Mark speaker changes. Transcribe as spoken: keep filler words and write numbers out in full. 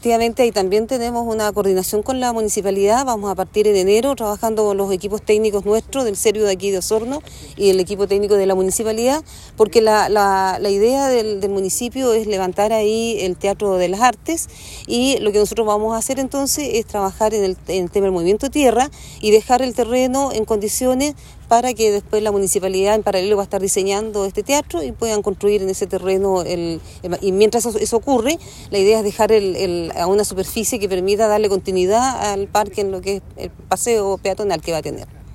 Speaker 1: Efectivamente, ahí también tenemos una coordinación con la municipalidad. Vamos a partir en enero trabajando con los equipos técnicos nuestros, del Servio de aquí de Osorno y el equipo técnico de la municipalidad, porque la, la, la idea del, del municipio es levantar ahí el Teatro de las Artes, y lo que nosotros vamos a hacer entonces es trabajar en el, en el tema del movimiento tierra y dejar el terreno en condiciones para que después la municipalidad en paralelo va a estar diseñando este teatro y puedan construir en ese terreno. El, el, y mientras eso, eso ocurre, la idea es dejar el, el, a una superficie que permita darle continuidad al parque en lo que es el paseo peatonal que va a tener.